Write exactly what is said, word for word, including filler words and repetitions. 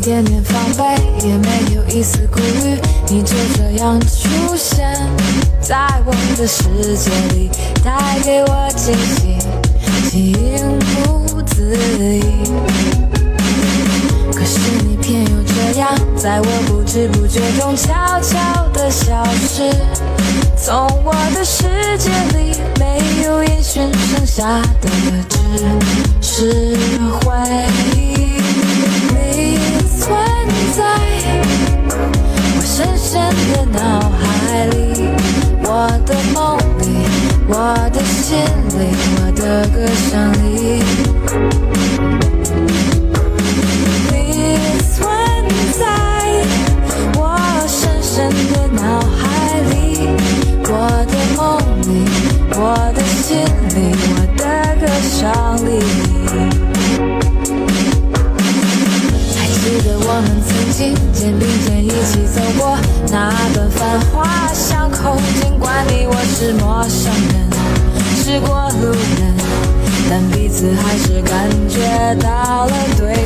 点点防备，也没有一丝顾虑，你就这样出现在我的世界里，带给我惊喜，情不自已。可是你偏又这样，在我不知不觉中悄悄地消失，从我的世界里没有音讯，剩下的只是回忆。你存在我深深的脑海里，我的梦里，我的心里，我的歌声里。你存在我深深的脑海里，我的梦里，我的心里，我的歌声里。还记得我们曾经肩并肩一起走过那段繁华巷口，尽管你我是陌生人，是过路人，但彼此还是感觉到了对